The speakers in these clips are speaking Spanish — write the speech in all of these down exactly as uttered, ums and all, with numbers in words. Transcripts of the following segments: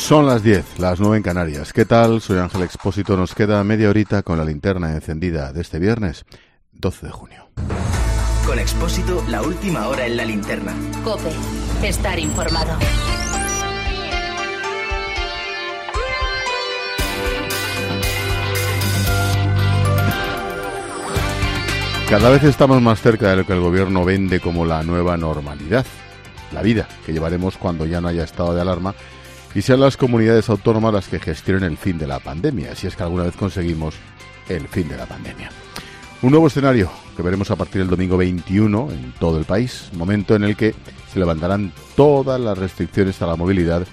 Son las diez, las nueve en Canarias. ¿Qué tal? Soy Ángel Expósito. Nos queda media horita con la linterna encendida de este viernes, doce de junio. Con Expósito, la última hora en la linterna. COPE. Estar informado. Cada vez estamos más cerca de lo que el gobierno vende como la nueva normalidad. La vida que llevaremos cuando ya no haya estado de alarma y sean las comunidades autónomas las que gestionen el fin de la pandemia, si es que alguna vez conseguimos el fin de la pandemia. Un nuevo escenario que veremos a partir del domingo veintiuno en todo el país, momento en el que se levantarán todas las restricciones a la movilidad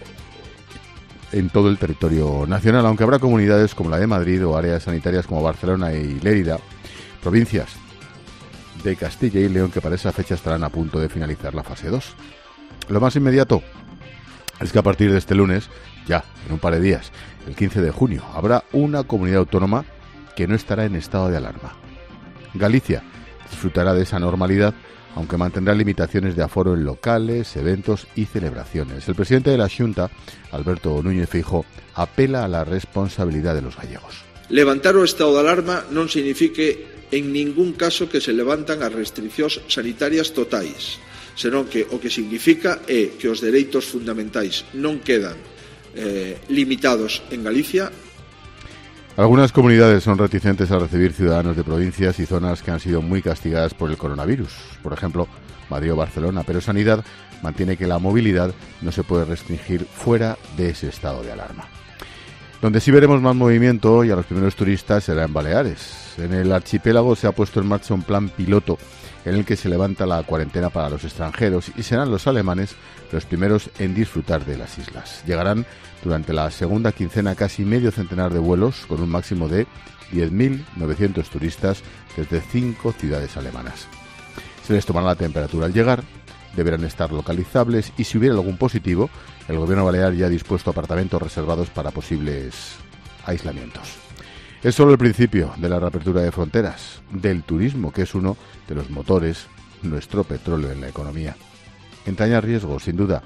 en todo el territorio nacional, aunque habrá comunidades como la de Madrid o áreas sanitarias como Barcelona y Lérida, provincias de Castilla y León que para esa fecha estarán a punto de finalizar la fase dos. Lo más inmediato es que a partir de este lunes, ya en un par de días, el quince de junio, habrá una comunidad autónoma que no estará en estado de alarma. Galicia disfrutará de esa normalidad, aunque mantendrá limitaciones de aforo en locales, eventos y celebraciones. El presidente de la Xunta, Alberto Núñez Feijóo, apela a la responsabilidad de los gallegos. Levantar o estado de alarma non signifique en ningún caso que se levantan as restriccións sanitarias totais, senón que o que significa é que os dereitos fundamentais non quedan eh, limitados en Galicia. Algunas comunidades son reticentes a recibir ciudadanos de provincias y zonas que han sido muy castigadas por el coronavirus, por ejemplo, Madrid o Barcelona, pero Sanidad mantiene que la movilidad no se puede restringir fuera de ese estado de alarma. Donde sí veremos más movimiento y a los primeros turistas será en Baleares. En el archipiélago se ha puesto en marcha un plan piloto en el que se levanta la cuarentena para los extranjeros y serán los alemanes los primeros en disfrutar de las islas. Llegarán durante la segunda quincena casi medio centenar de vuelos con un máximo de diez mil novecientos turistas desde cinco ciudades alemanas. Se les tomará la temperatura al llegar, deberán estar localizables y si hubiera algún positivo, el gobierno balear ya ha dispuesto apartamentos reservados para posibles aislamientos. Es solo el principio de la reapertura de fronteras, del turismo, que es uno de los motores, nuestro petróleo en la economía. Entraña riesgos, sin duda,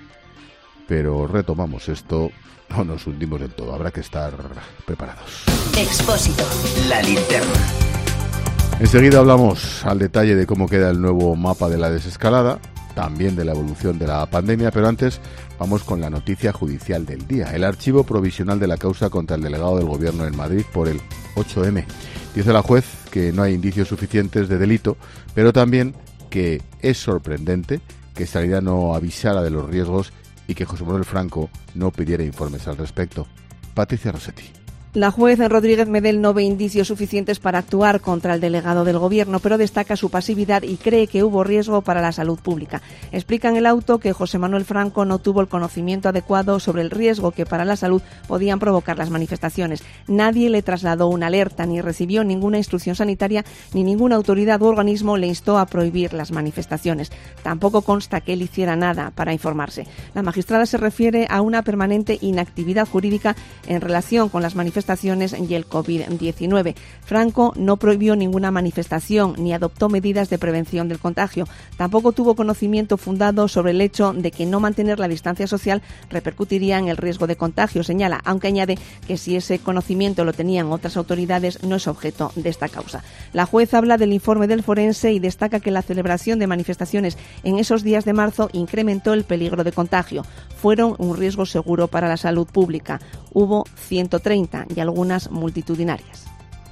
pero retomamos esto o nos hundimos del todo. Habrá que estar preparados. Expósito. La linterna. Enseguida hablamos al detalle de cómo queda el nuevo mapa de la desescalada, también de la evolución de la pandemia, pero antes vamos con la noticia judicial del día. El archivo provisional de la causa contra el delegado del Gobierno en Madrid por el ocho eme. Dice la juez que no hay indicios suficientes de delito, pero también que es sorprendente que Sanidad no avisara de los riesgos y que José Manuel Franco no pidiera informes al respecto. Patricia Rossetti. La juez Rodríguez Medel no ve indicios suficientes para actuar contra el delegado del Gobierno, pero destaca su pasividad y cree que hubo riesgo para la salud pública. Explica en el auto que José Manuel Franco no tuvo el conocimiento adecuado sobre el riesgo que para la salud podían provocar las manifestaciones. Nadie le trasladó una alerta, ni recibió ninguna instrucción sanitaria, ni ninguna autoridad u organismo le instó a prohibir las manifestaciones. Tampoco consta que él hiciera nada para informarse. La magistrada se refiere a una permanente inactividad jurídica en relación con las manifestaciones y el covid diecinueve. Franco no prohibió ninguna manifestación ni adoptó medidas de prevención del contagio. Tampoco tuvo conocimiento fundado sobre el hecho de que no mantener la distancia social repercutiría en el riesgo de contagio, señala, aunque añade que si ese conocimiento lo tenían otras autoridades no es objeto de esta causa. La juez habla del informe del forense y destaca que la celebración de manifestaciones en esos días de marzo incrementó el peligro de contagio. Fueron un riesgo seguro para la salud pública. Hubo ciento treinta y algunas multitudinarias.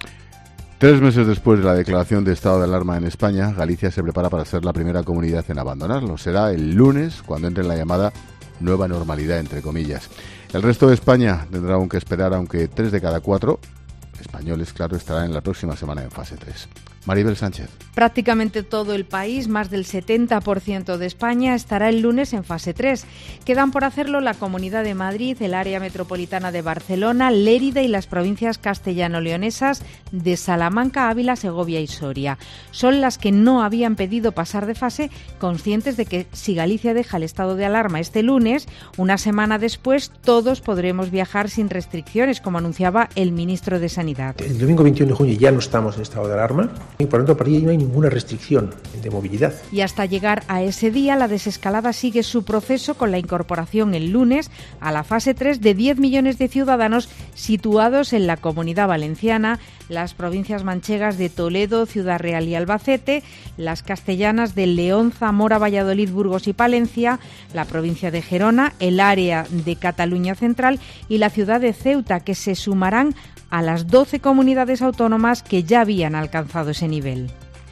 Tres meses después de la declaración de estado de alarma en España, Galicia se prepara para ser la primera comunidad en abandonarlo. Será el lunes cuando entre en la llamada nueva normalidad, entre comillas. El resto de España tendrá aún que esperar, aunque tres de cada cuatro españoles, claro, estarán en la próxima semana en fase tres. Maribel Sánchez. Prácticamente todo el país, más del setenta por ciento de España, estará el lunes en fase tres. Quedan por hacerlo la Comunidad de Madrid, el área metropolitana de Barcelona, Lérida y las provincias castellano-leonesas de Salamanca, Ávila, Segovia y Soria. Son las que no habían pedido pasar de fase, conscientes de que si Galicia deja el estado de alarma este lunes, una semana después todos podremos viajar sin restricciones, como anunciaba el ministro de Sanidad. El domingo veintiuno de junio ya no estamos en estado de alarma. Y por lo tanto, para allí no hay ninguna restricción de movilidad. Y hasta llegar a ese día, la desescalada sigue su proceso con la incorporación el lunes a la fase tres de diez millones de ciudadanos situados en la Comunidad Valenciana, las provincias manchegas de Toledo, Ciudad Real y Albacete, las castellanas de León, Zamora, Valladolid, Burgos y Palencia, la provincia de Gerona, el área de Cataluña Central y la ciudad de Ceuta, que se sumarán a las doce comunidades autónomas que ya habían alcanzado ese nivel.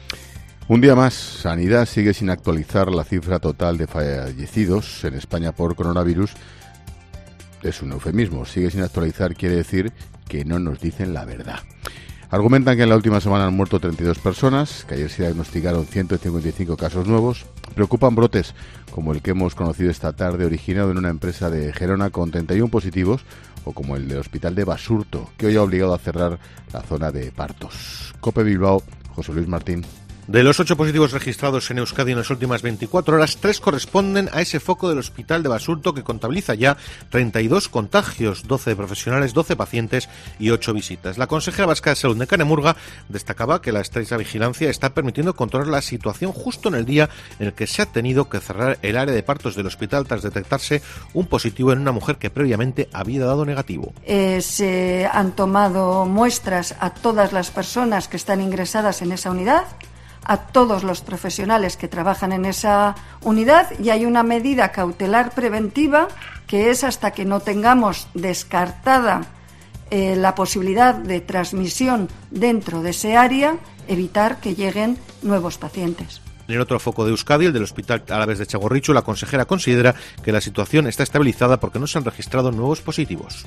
Un día más, Sanidad sigue sin actualizar la cifra total de fallecidos en España por coronavirus. Es un eufemismo. Sigue sin actualizar quiere decir que no nos dicen la verdad. Argumentan que en la última semana han muerto treinta y dos personas, que ayer se diagnosticaron ciento cincuenta y cinco casos nuevos. Preocupan brotes como el que hemos conocido esta tarde, originado en una empresa de Gerona con treinta y uno positivos, o como el del hospital de Basurto, que hoy ha obligado a cerrar la zona de partos. COPE Bilbao, José Luis Martín. De los ocho positivos registrados en Euskadi en las últimas veinticuatro horas, tres corresponden a ese foco del hospital de Basurto, que contabiliza ya treinta y dos contagios, doce de profesionales, doce pacientes y ocho visitas. La consejera vasca de Salud de Canemurga destacaba que la estrecha vigilancia está permitiendo controlar la situación justo en el día en el que se ha tenido que cerrar el área de partos del hospital tras detectarse un positivo en una mujer que previamente había dado negativo. Eh, se han tomado muestras a todas las personas que están ingresadas en esa unidad, a todos los profesionales que trabajan en esa unidad, y hay una medida cautelar preventiva que es, hasta que no tengamos descartada eh, la posibilidad de transmisión dentro de ese área, evitar que lleguen nuevos pacientes. En el otro foco de Euskadi, el del Hospital Alavés de Txagorritxu, la consejera considera que la situación está estabilizada porque no se han registrado nuevos positivos.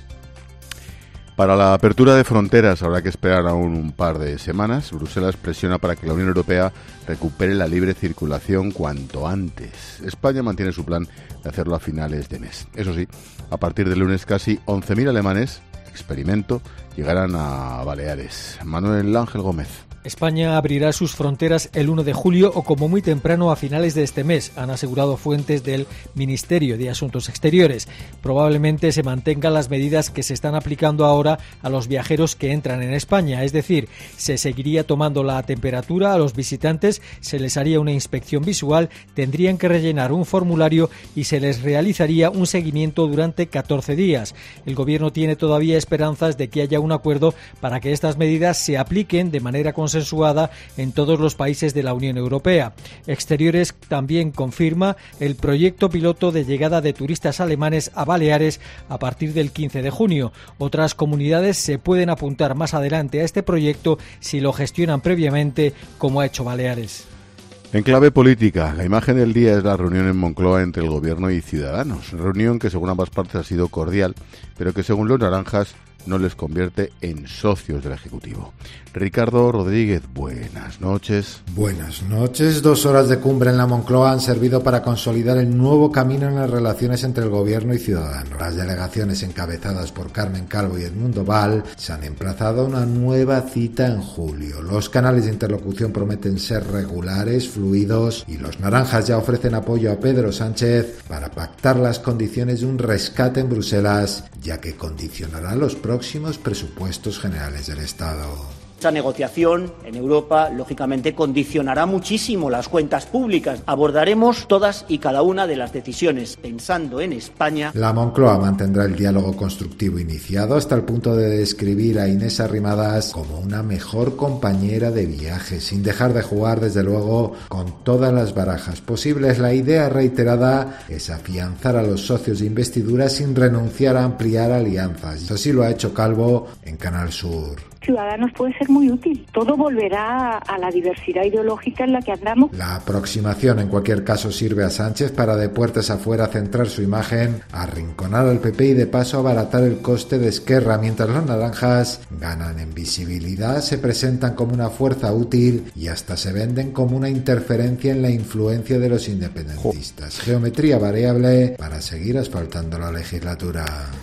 Para la apertura de fronteras habrá que esperar aún un par de semanas. Bruselas presiona para que la Unión Europea recupere la libre circulación cuanto antes. España mantiene su plan de hacerlo a finales de mes. Eso sí, a partir del lunes casi once mil alemanes, experimento, llegarán a Baleares. Manuel Ángel Gómez. España abrirá sus fronteras el uno de julio o como muy temprano a finales de este mes, han asegurado fuentes del Ministerio de Asuntos Exteriores. Probablemente se mantengan las medidas que se están aplicando ahora a los viajeros que entran en España, es decir, se seguiría tomando la temperatura a los visitantes, se les haría una inspección visual, tendrían que rellenar un formulario y se les realizaría un seguimiento durante catorce días. El Gobierno tiene todavía esperanzas de que haya un acuerdo para que estas medidas se apliquen de manera consensuada en todos los países de la Unión Europea. Exteriores también confirma el proyecto piloto de llegada de turistas alemanes a Baleares a partir del quince de junio. Otras comunidades se pueden apuntar más adelante a este proyecto si lo gestionan previamente, como ha hecho Baleares. En clave política, la imagen del día es la reunión en Moncloa entre el Gobierno y Ciudadanos. Reunión que según ambas partes ha sido cordial, pero que según los naranjas no les convierte en socios del Ejecutivo. Ricardo Rodríguez, buenas noches. Buenas noches. Dos horas de cumbre en la Moncloa han servido para consolidar el nuevo camino en las relaciones entre el Gobierno y Ciudadanos. Las delegaciones encabezadas por Carmen Calvo y Edmundo Val se han emplazado a una nueva cita en julio. Los canales de interlocución prometen ser regulares, fluidos, y los naranjas ya ofrecen apoyo a Pedro Sánchez para pactar las condiciones de un rescate en Bruselas, ya que condicionará los próximos presupuestos generales del Estado. Esta negociación en Europa, lógicamente, condicionará muchísimo las cuentas públicas. Abordaremos todas y cada una de las decisiones pensando en España. La Moncloa mantendrá el diálogo constructivo iniciado hasta el punto de describir a Inés Arrimadas como una mejor compañera de viaje, sin dejar de jugar, desde luego, con todas las barajas posibles. La idea reiterada es afianzar a los socios de investidura sin renunciar a ampliar alianzas. Así lo ha hecho Calvo en Canal Sur. Ciudadanos puede ser muy útil. Todo volverá a la diversidad ideológica en la que andamos. La aproximación, en cualquier caso, sirve a Sánchez para de puertas afuera centrar su imagen, arrinconar al P P y de paso abaratar el coste de Esquerra, mientras los naranjas ganan en visibilidad, se presentan como una fuerza útil y hasta se venden como una interferencia en la influencia de los independentistas. Geometría variable para seguir asfaltando la legislatura.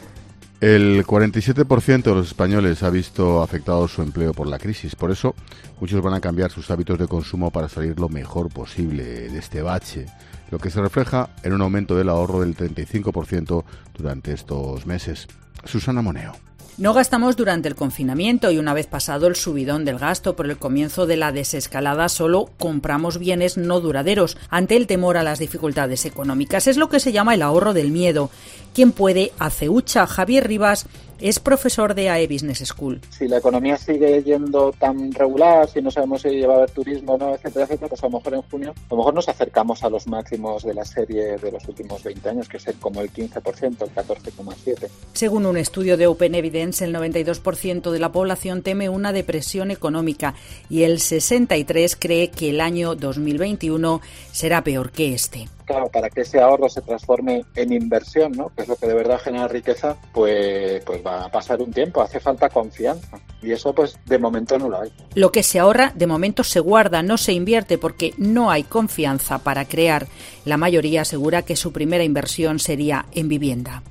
El cuarenta y siete por ciento de los españoles ha visto afectado su empleo por la crisis. Por eso, muchos van a cambiar sus hábitos de consumo para salir lo mejor posible de este bache, lo que se refleja en un aumento del ahorro del treinta y cinco por ciento durante estos meses. Susana Moneo. No gastamos durante el confinamiento y una vez pasado el subidón del gasto por el comienzo de la desescalada solo compramos bienes no duraderos ante el temor a las dificultades económicas. Es lo que se llama el ahorro del miedo. ¿Quién puede? Aceucha. Javier Rivas es profesor de A E Business School. Si la economía sigue yendo tan regular, si no sabemos si va a haber turismo o no, etcétera, etcétera, pues a lo mejor en junio, a lo mejor nos acercamos a los máximos de la serie de los últimos veinte años, que es como el quince por ciento, el catorce coma siete por ciento. Según un estudio de Open Evidence, el noventa y dos por ciento de la población teme una depresión económica y el sesenta y tres por ciento cree que el año dos mil veintiuno será peor que este. Claro, para que ese ahorro se transforme en inversión, ¿no?, que es lo que de verdad genera riqueza, pues, pues va a pasar un tiempo, hace falta confianza. Y eso, pues, de momento no lo hay. Lo que se ahorra, de momento se guarda, no se invierte porque no hay confianza para crear. La mayoría asegura que su primera inversión sería en vivienda.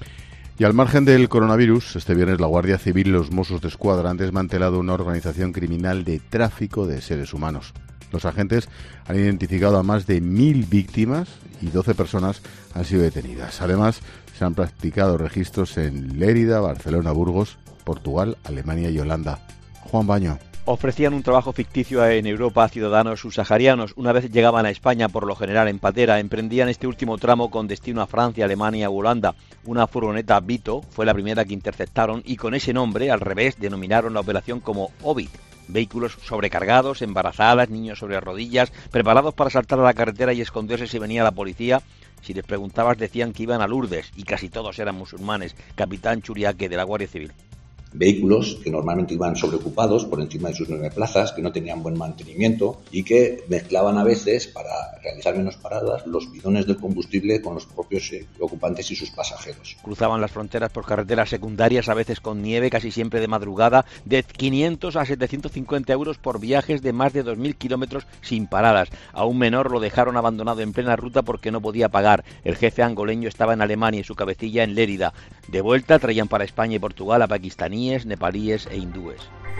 Y al margen del coronavirus, este viernes la Guardia Civil y los Mossos d'Esquadra han desmantelado una organización criminal de tráfico de seres humanos. Los agentes han identificado a más de mil víctimas y doce personas han sido detenidas. Además, se han practicado registros en Lérida, Barcelona, Burgos, Portugal, Alemania y Holanda. Juan Baño. Ofrecían un trabajo ficticio en Europa a ciudadanos subsaharianos. Una vez llegaban a España, por lo general en patera, emprendían este último tramo con destino a Francia, Alemania u Holanda. Una furgoneta Vito fue la primera que interceptaron y con ese nombre, al revés, denominaron la operación como Ovid. Vehículos sobrecargados, embarazadas, niños sobre rodillas, preparados para saltar a la carretera y esconderse si venía la policía. Si les preguntabas decían que iban a Lourdes y casi todos eran musulmanes. Capitán Churiaque, de la Guardia Civil. Vehículos que normalmente iban sobreocupados por encima de sus nueve plazas, que no tenían buen mantenimiento y que mezclaban a veces, para realizar menos paradas, los bidones de combustible con los propios eh, ocupantes y sus pasajeros. Cruzaban las fronteras por carreteras secundarias, a veces con nieve, casi siempre de madrugada, de quinientos a setecientos cincuenta euros por viajes de más de dos mil kilómetros sin paradas. A un menor lo dejaron abandonado en plena ruta porque no podía pagar. El jefe angoleño estaba en Alemania y su cabecilla en Lérida. De vuelta traían para España y Portugal a pakistaníes, nepalíes e hindúes.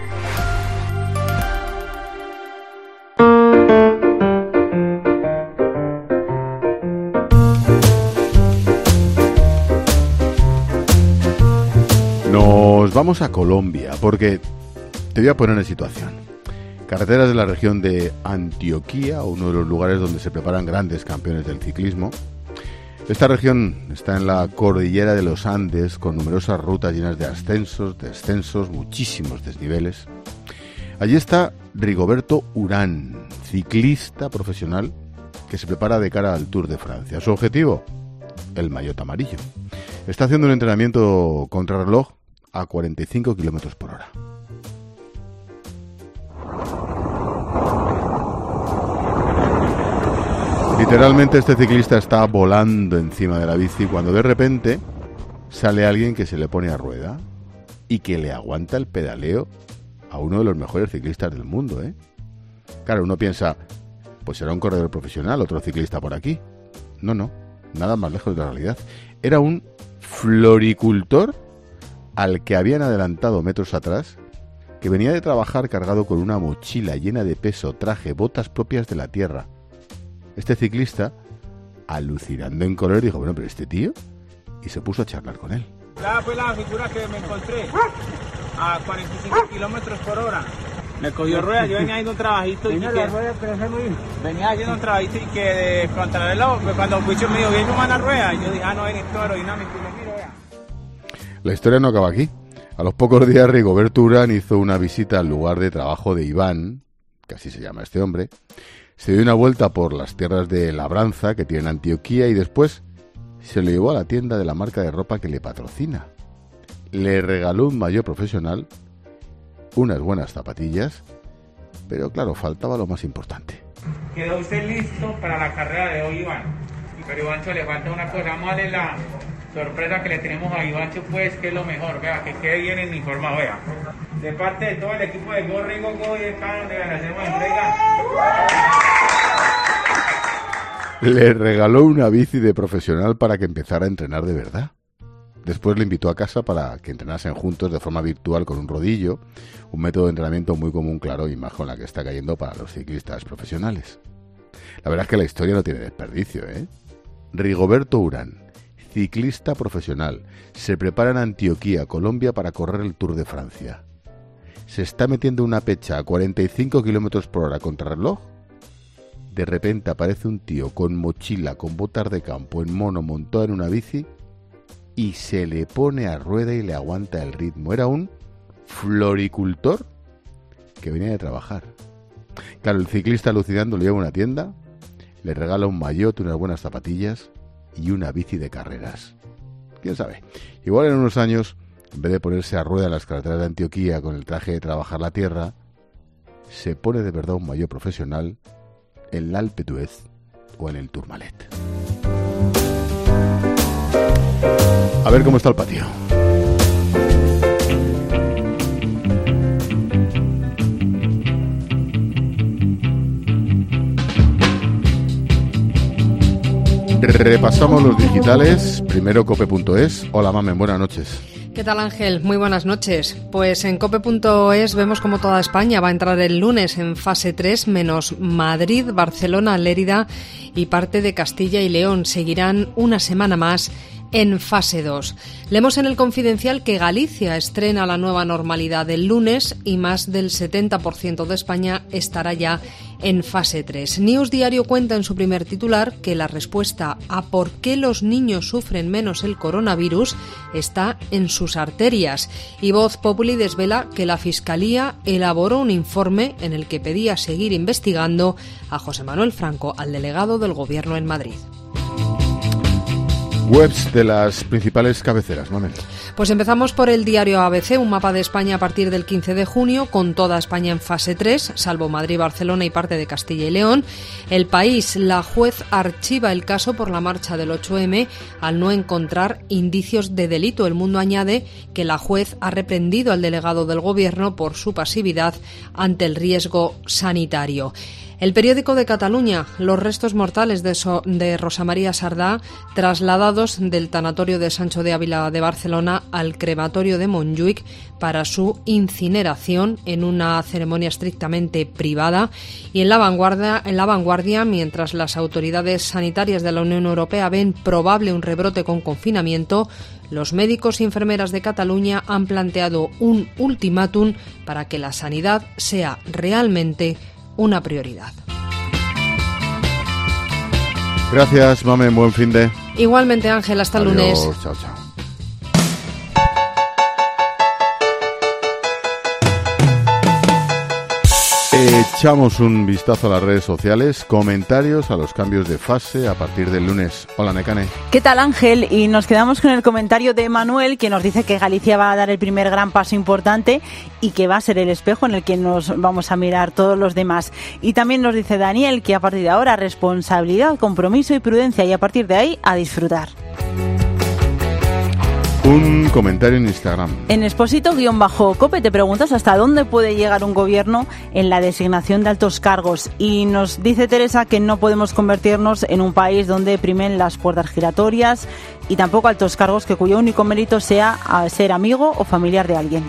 Nos vamos a Colombia porque te voy a poner en situación. Carreteras de la región de Antioquia, uno de los lugares donde se preparan grandes campeones del ciclismo. Esta región está en la cordillera de los Andes, con numerosas rutas llenas de ascensos, descensos, muchísimos desniveles. Allí está Rigoberto Urán, ciclista profesional que se prepara de cara al Tour de Francia. Su objetivo, el maillot amarillo. Está haciendo un entrenamiento contrarreloj a cuarenta y cinco kilómetros por hora. Literalmente este ciclista está volando encima de la bici cuando de repente sale alguien que se le pone a rueda y que le aguanta el pedaleo a uno de los mejores ciclistas del mundo, ¿eh? Claro, uno piensa, pues será un corredor profesional, otro ciclista por aquí. No, no, nada más lejos de la realidad. Era un floricultor al que habían adelantado metros atrás, que venía de trabajar cargado con una mochila llena de peso, traje, botas propias de la tierra. Este ciclista, alucinando en color, dijo, bueno, pero este tío, y se puso a charlar con él. La fue la figura que me encontré a cuarenta y cinco kilómetros por hora. Me cogió rueda, yo venía haciendo un trabajito y que, venía haciendo un trabajito y que de contrarreloj, cuando el bicho me dijo, viene una rueda, y yo dije, ah, no, eres toro, dinámico, y me miro, vea. La historia no acaba aquí. A los pocos días, Rigoberto Urán hizo una visita al lugar de trabajo de Iván, que así se llama este hombre. Se dio una vuelta por las tierras de labranza que tiene Antioquía y después se lo llevó a la tienda de la marca de ropa que le patrocina. Le regaló un maillot profesional, unas buenas zapatillas, pero claro, faltaba lo más importante. ¿Quedó usted listo para la carrera de hoy, Iván? Pero Ivancho, le falta una cosa, vamos a darle la sorpresa que le tenemos a Ivancho, pues, que es lo mejor, vea, que quede bien informado, vea. De parte de todo el equipo de Go Rigo Go y de acá donde le hacemos entrega. Le regaló una bici de profesional para que empezara a entrenar de verdad. Después le invitó a casa para que entrenasen juntos de forma virtual con un rodillo, un método de entrenamiento muy común, claro, y más con la que está cayendo para los ciclistas profesionales. La verdad es que la historia no tiene desperdicio, ¿eh? Rigoberto Urán, ciclista profesional. Se prepara en Antioquía, Colombia, para correr el Tour de Francia. Se está metiendo una pecha a cuarenta y cinco kilómetros por hora contra reloj. De repente aparece un tío con mochila, con botas de campo, en mono, montado en una bici, y se le pone a rueda y le aguanta el ritmo. Era un floricultor que venía de trabajar. Claro, el ciclista alucinando le lleva a una tienda, le regala un maillot, unas buenas zapatillas y una bici de carreras. ¿Quién sabe? Igual en unos años, en vez de ponerse a rueda en las carreteras de Antioquía con el traje de trabajar la tierra, se pone de verdad un maillot profesional en l'Alpe d'Huez o en el Tourmalet. A ver cómo está el patio. Repasamos los digitales. Primero cope punto es. Hola, Mamen, buenas noches. ¿Qué tal, Ángel? Muy buenas noches. Pues en cope punto es vemos como toda España va a entrar el lunes en fase tres, menos Madrid, Barcelona, Lérida y parte de Castilla y León. Seguirán una semana más en fase dos. Leemos en el Confidencial que Galicia estrena la nueva normalidad el lunes y más del setenta por ciento de España estará ya en fase tres. News Diario cuenta en su primer titular que la respuesta a por qué los niños sufren menos el coronavirus está en sus arterias. Y Voz Populi desvela que la Fiscalía elaboró un informe en el que pedía seguir investigando a José Manuel Franco, al delegado del Gobierno en Madrid. Webs de las principales cabeceras, Mamen. Pues empezamos por el diario A B C, un mapa de España a partir del quince de junio, con toda España en fase tres, salvo Madrid, Barcelona y parte de Castilla y León. El País, la juez archiva el caso por la marcha del ocho eme al no encontrar indicios de delito. El Mundo añade que la juez ha reprendido al delegado del Gobierno por su pasividad ante el riesgo sanitario. El Periódico de Cataluña, los restos mortales de, so, de Rosa María Sardá trasladados del tanatorio de Sancho de Ávila de Barcelona al crematorio de Montjuïc para su incineración en una ceremonia estrictamente privada. Y en la vanguardia, en la vanguardia, mientras las autoridades sanitarias de la Unión Europea ven probable un rebrote con confinamiento, los médicos y enfermeras de Cataluña han planteado un ultimátum para que la sanidad sea realmente una prioridad. Gracias, Mamen, buen fin de... Igualmente, Ángel, hasta el lunes. Chao, chao. Echamos un vistazo a las redes sociales, comentarios a los cambios de fase a partir del lunes. Hola, Nekane. ¿Qué tal, Ángel? Y nos quedamos con el comentario de Manuel, que nos dice que Galicia va a dar el primer gran paso importante y que va a ser el espejo en el que nos vamos a mirar todos los demás. Y también nos dice Daniel que a partir de ahora responsabilidad, compromiso y prudencia, y a partir de ahí a disfrutar. Un comentario en Instagram. En Expósito-Cope te preguntas hasta dónde puede llegar un gobierno en la designación de altos cargos. Y nos dice Teresa que no podemos convertirnos en un país donde primen las puertas giratorias y tampoco altos cargos que cuyo único mérito sea ser amigo o familiar de alguien.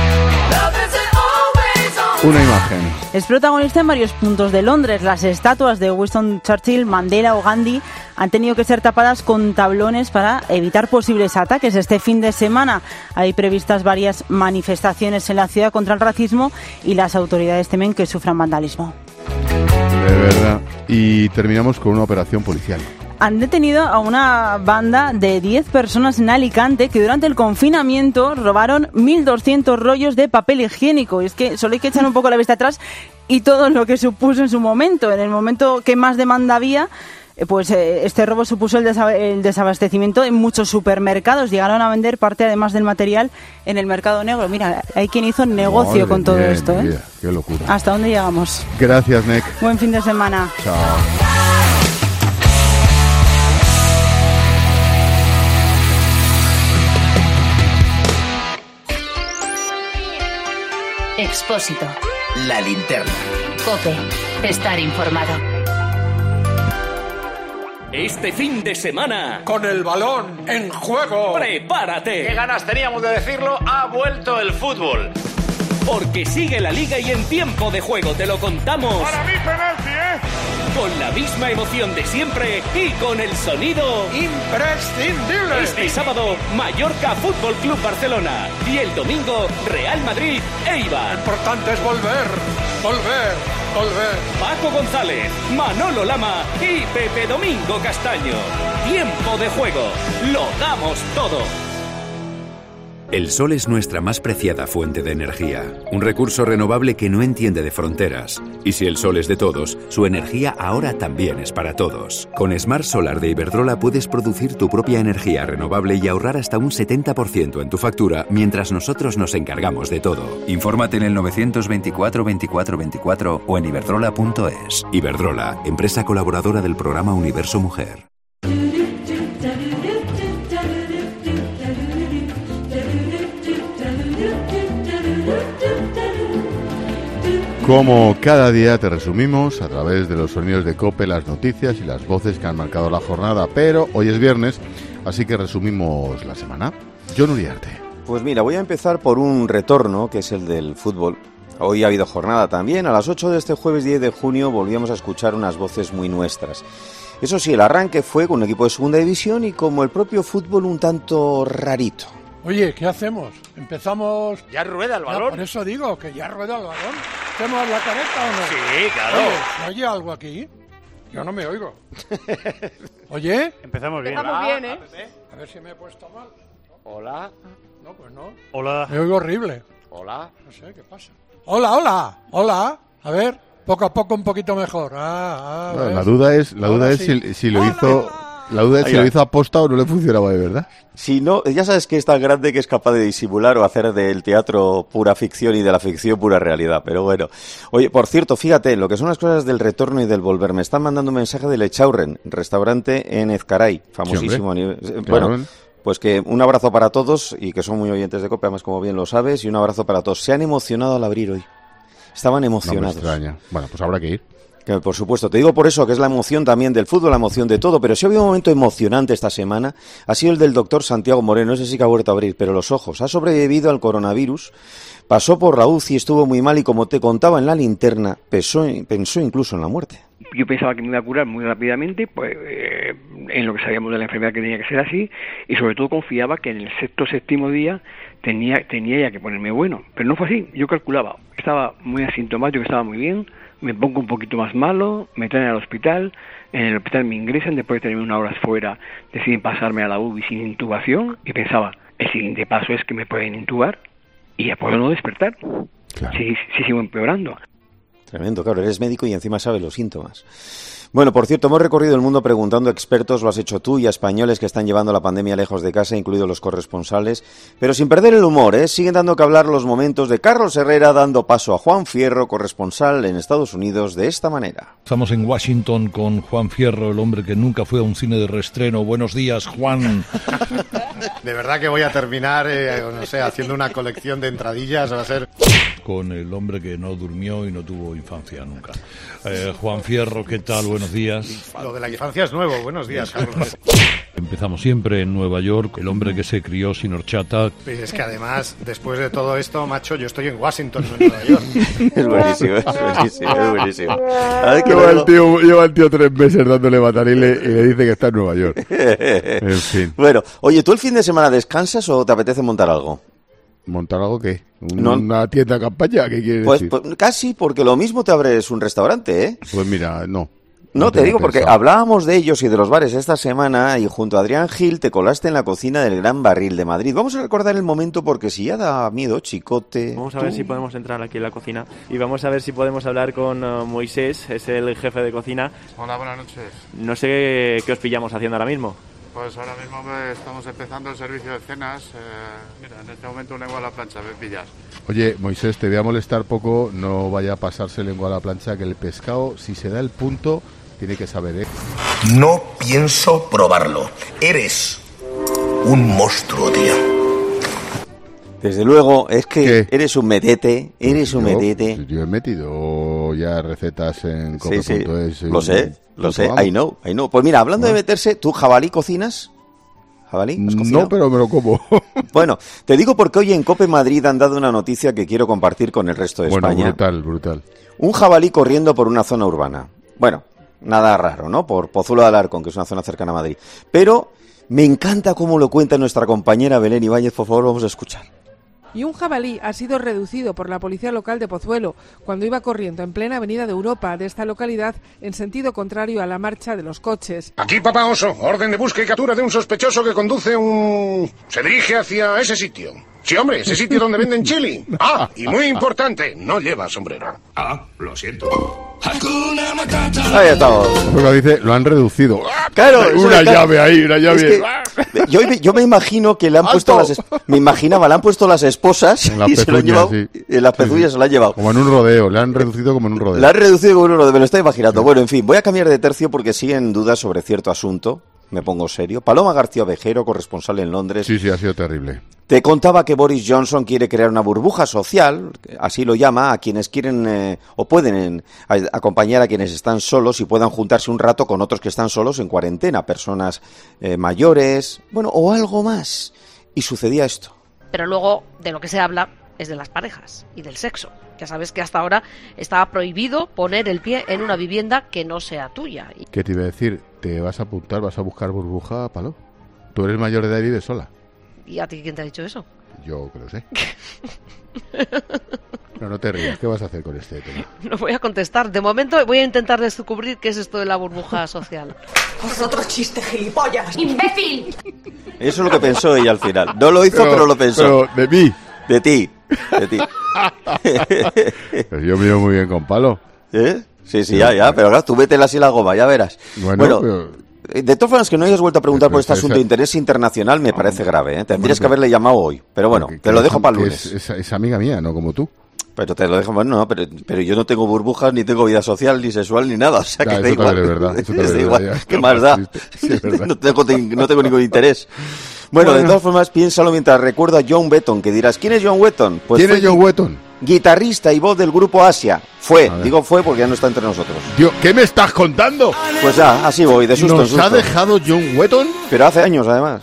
Una imagen. Es protagonista en varios puntos de Londres. Las estatuas de Winston Churchill, Mandela o Gandhi han tenido que ser tapadas con tablones para evitar posibles ataques. Este fin de semana hay previstas varias manifestaciones en la ciudad contra el racismo y las autoridades temen que sufran vandalismo. De verdad. Y terminamos con una operación policial. Han detenido a una banda de diez personas en Alicante que durante el confinamiento robaron mil doscientos rollos de papel higiénico. Y es que solo hay que echar un poco la vista atrás y todo lo que supuso en su momento. En el momento que más demanda había, pues eh, este robo supuso el, desa- el desabastecimiento en muchos supermercados. Llegaron a vender parte, además del material, en el mercado negro. Mira, hay quien hizo negocio Madre con todo mía, esto. ¿eh? Mía, qué locura. ¿Hasta dónde llegamos? Gracias, Nek. Buen fin de semana. Chao. Expósito. La linterna. COPE. Estar informado. Este fin de semana, con el balón en juego, prepárate. Qué ganas teníamos de decirlo, ha vuelto el fútbol. Porque sigue la liga y en tiempo de juego te lo contamos. Para mí penalti, ¿eh? con la misma emoción de siempre y con el sonido imprescindible. Este sábado, Mallorca Fútbol Club Barcelona y el domingo, Real Madrid Eibar. Lo importante es volver, volver, volver. Paco González, Manolo Lama y Pepe Domingo Castaño. Tiempo de juego. Lo damos todo. El sol es nuestra más preciada fuente de energía, un recurso renovable que no entiende de fronteras. Y si el sol es de todos, su energía ahora también es para todos. Con Smart Solar de Iberdrola puedes producir tu propia energía renovable y ahorrar hasta un setenta por ciento en tu factura, mientras nosotros nos encargamos de todo. Infórmate en el novecientos veinticuatro veinticuatro veinticuatro o en iberdrola punto es. Iberdrola, empresa colaboradora del programa Universo Mujer. Como cada día te resumimos a través de los sonidos de COPE las noticias y las voces que han marcado la jornada, pero hoy es viernes, así que resumimos la semana. Jon Uriarte. Pues mira, voy a empezar por un retorno, que es el del fútbol. Hoy ha habido jornada también. A las ocho de este jueves diez de junio volvíamos a escuchar unas voces muy nuestras. Eso sí, el arranque fue con un equipo de segunda división y como el propio fútbol un tanto rarito. Oye, ¿qué hacemos? ¿Empezamos? ¿Ya rueda el Ya, balón? por eso digo, que ya rueda el balón. ¿Hacemos la careta o no? Sí, claro. Oye, ¿se oye algo aquí? Yo no me oigo. ¿Oye? Empezamos bien. Empezamos bien, ¿eh? ¿eh? A ver si me he puesto mal. Hola. No, pues no. Hola. Me oigo horrible. Hola. No sé, ¿qué pasa? Hola, hola, hola. A ver, poco a poco un poquito mejor. Ah, ah, Bueno, ¿ves? la duda es, la duda Ahora es sí. si, si lo hizo, la duda es si Oiga. lo hizo aposta o no le funcionaba de verdad. Si no, ya sabes que es tan grande que es capaz de disimular o hacer del teatro pura ficción y de la ficción pura realidad, pero bueno. Oye, por cierto, fíjate, lo que son las cosas del retorno y del volver. Me están mandando un mensaje del Echaurren, restaurante en Ezcaray, famosísimo. Sí, a hombre. nivel- Claro. Bueno, pues que un abrazo para todos y que son muy oyentes de COPE, además como bien lo sabes, y un abrazo para todos. Se han emocionado al abrir hoy. Estaban No me emocionados. extraña. Bueno, pues habrá que ir. Que, por supuesto, te digo por eso que es la emoción también del fútbol, la emoción de todo, pero si había un momento emocionante esta semana, ha sido el del doctor Santiago Moreno, no sé si que ha vuelto a abrir, pero los ojos, ha sobrevivido al coronavirus, pasó por la U C I, estuvo muy mal y como te contaba en la linterna, pensó, pensó incluso en la muerte. Yo pensaba que me iba a curar muy rápidamente, pues eh, en lo que sabíamos de la enfermedad que tenía que ser así, y sobre todo confiaba que en el sexto séptimo día tenía tenía ya que ponerme bueno, pero no fue así. Yo calculaba, estaba muy asintomático, estaba muy bien, me pongo un poquito más malo, me traen al hospital, en el hospital me ingresan, después de tener unas horas fuera deciden pasarme a la U B I sin intubación, y pensaba, el siguiente paso es que me pueden intubar y ya puedo no despertar, Claro. si, si sigo empeorando. Tremendo, claro, eres médico y encima sabes los síntomas. Bueno, por cierto, hemos recorrido el mundo preguntando a expertos, lo has hecho tú, y a españoles que están llevando la pandemia lejos de casa, incluidos los corresponsales, pero sin perder el humor, ¿eh? Siguen dando que hablar los momentos de Carlos Herrera dando paso a Juan Fierro, corresponsal en Estados Unidos, de esta manera. Estamos en Washington con Juan Fierro, el hombre que nunca fue a un cine de reestreno. Buenos días, Juan. De verdad que voy a terminar, eh, no sé, haciendo una colección de entradillas, va a ser... Con el hombre que no durmió y no tuvo infancia nunca. Eh, Juan Fierro, ¿qué tal? Buenos días. Lo de la infancia es nuevo. Buenos días, Carlos. Empezamos siempre en Nueva York, el hombre que se crió sin horchata. Es que además, después de todo esto, macho, yo estoy en Washington, no en Nueva York. Es buenísimo, es buenísimo, es buenísimo. A ver, que Lleva luego- el, tío, lleva el tío tres meses dándole batarile y le dice que está en Nueva York. En fin. Bueno, oye, ¿tú el fin de semana descansas o te apetece montar algo? ¿Montar algo qué? ¿Un- No. ¿Una tienda de campaña? ¿Qué quieres Pues, decir? pues casi, porque lo mismo te abres un restaurante, ¿eh? Pues mira, no. No, te tenía digo porque pensado. hablábamos de ellos y de los bares esta semana y junto a Adrián Gil te colaste en la cocina del Gran Barril de Madrid. Vamos a recordar el momento porque si ya da miedo, chicote... Vamos a ver tú- si podemos entrar aquí en la cocina y vamos a ver si podemos hablar con uh, Moisés, es el jefe de cocina. Hola, buenas noches. No sé qué os pillamos haciendo ahora mismo. Pues ahora mismo me- estamos empezando el servicio de cenas. eh, mira, en este momento lengua a la plancha, me pillas. Oye, Moisés, te voy a molestar poco, no vaya a pasarse lengua a la plancha, que el pescado, si se da el punto, tiene que saber, ¿eh? No pienso probarlo. Eres un monstruo, tío. Desde luego, es que eres un metete, eres un Yo- metete. Yo he metido ya recetas en Sí, sí, cope punto es. lo sé, lo sé, Vamos. I know, I know. Pues mira, hablando de meterse, ¿tú jabalí cocinas? ¿Jabalí? ¿Has cocinado? No, pero me lo como. Bueno, te digo porque hoy en Cope Madrid han dado una noticia que quiero compartir con el resto de Bueno, España. brutal, brutal. Un jabalí corriendo por una zona urbana. Bueno, nada raro, ¿no? Por Pozuelo de Alarcón, que es una zona cercana a Madrid. Pero me encanta cómo lo cuenta nuestra compañera Belén Ibáñez, por favor, vamos a escuchar. Y un jabalí ha sido reducido por la policía local de Pozuelo cuando iba corriendo en plena avenida de Europa de esta localidad en sentido contrario a la marcha de los coches. Aquí, papá oso, orden de búsqueda y captura de un sospechoso que conduce un... se dirige hacia ese sitio. Sí, hombre, ese sitio donde venden chili. Ah, y muy importante, no lleva sombrero. Ah, lo siento. Ahí estamos. Lo dice, lo han reducido. Claro, una llave ahí, una llave. Es que, yo, yo me imagino que le han puesto las... Me imaginaba, le han puesto las esposas en las y se lo han llevado. Sí. En las pezuñas sí, sí. se lo han llevado. Como en un rodeo, le han reducido como en un rodeo. Le han reducido como en un rodeo, me lo estoy imaginando. Sí. Bueno, en fin, voy a cambiar de tercio porque siguen dudas sobre cierto asunto. Me pongo serio. Paloma García Ovejero, corresponsal en Londres. Sí, sí, ha sido terrible. Te contaba que Boris Johnson quiere crear una burbuja social, así lo llama, a quienes quieren eh, o pueden eh, acompañar a quienes están solos y puedan juntarse un rato con otros que están solos en cuarentena, personas eh, mayores, bueno, o algo más. Y sucedía esto. Pero luego de lo que se habla es de las parejas y del sexo. Ya sabes que hasta ahora estaba prohibido poner el pie en una vivienda que no sea tuya. ¿Qué te iba a decir? ¿Te vas a apuntar, vas a buscar burbuja, Palo? Tú eres mayor de edad y vives sola. ¿Y a ti quién te ha dicho eso? Yo que lo sé. No, no te rías. ¿Qué vas a hacer con este tema? No voy a contestar. De momento voy a intentar descubrir qué es esto de la burbuja social. ¡Pues otro chiste, gilipollas! ¡Imbécil! Eso es lo que pensó ella al final. No lo hizo, pero, pero lo pensó. Pero de mí. De ti. De ti. Pero yo me llevo muy bien con Palo. ¿Eh? Sí, sí, ya, ya. Pero claro, tú métela así la goma, ya verás. Bueno, bueno pero... De todas formas, que no hayas vuelto a preguntar por este asunto de interés internacional me parece grave, ¿eh? Tendrías que haberle llamado hoy. Pero bueno, te lo dejo para el lunes. Es, es, es amiga mía, no como tú. Pero te lo dejo, bueno, no, pero, pero yo no tengo burbujas, ni tengo vida social, ni sexual, ni nada. O sea, ya, que da igual. Es verdad, eso es da igual. ¿Qué más da? Sí, es no, tengo, no tengo ningún interés. Bueno, bueno, de todas formas, piénsalo mientras recuerdo a John Wetton, que dirás, ¿quién es John Wetton? Pues ¿Quién es John Wetton? Guitarrista y voz del grupo Asia. Fue, digo fue porque ya no está entre nosotros. Dios, ¿qué me estás contando? Pues ya, así voy, de susto ¿Nos en susto. ha dejado John Wetton? Pero hace años, además.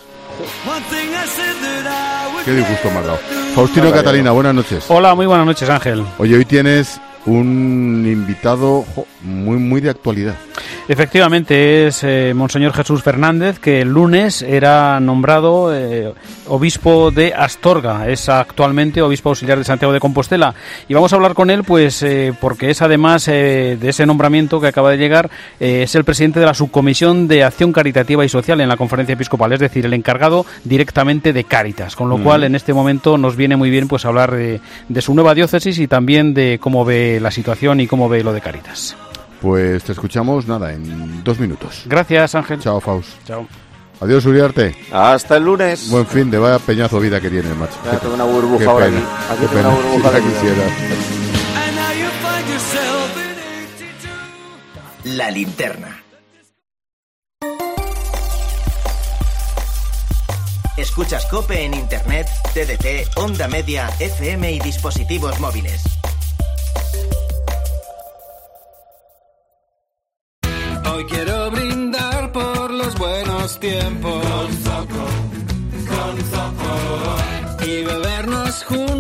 Qué disgusto me ha dado. Faustino Hola, Catalina, buenas noches. Hola, muy buenas noches, Ángel. Oye, hoy tienes un invitado jo, muy muy de actualidad. Efectivamente, es eh, Monseñor Jesús Fernández, que el lunes era nombrado eh, obispo de Astorga. Es actualmente obispo auxiliar de Santiago de Compostela. Y vamos a hablar con él, pues, eh, porque es además eh, de ese nombramiento que acaba de llegar, eh, es el presidente de la Subcomisión de Acción Caritativa y Social en la Conferencia Episcopal, es decir, el encargado directamente de Cáritas. Con lo mm. cual, en este momento nos viene muy bien pues hablar de, de su nueva diócesis y también de cómo ve la situación y cómo ve lo de Cáritas. Pues te escuchamos, nada, en dos minutos. Gracias, Ángel. Chao, Faust. Chao. Adiós, Uriarte. Hasta el lunes. Buen fin de vaya peñazo vida que tienes, macho. Ya tengo una burbuja ahora aquí. Aquí tengo una burbuja si la quisiera. La linterna. Escuchas COPE en Internet, T D T, Onda Media, F M y dispositivos móviles. Hoy quiero brindar por los buenos tiempos. Con Zoco, con Zoco. Y bebernos juntos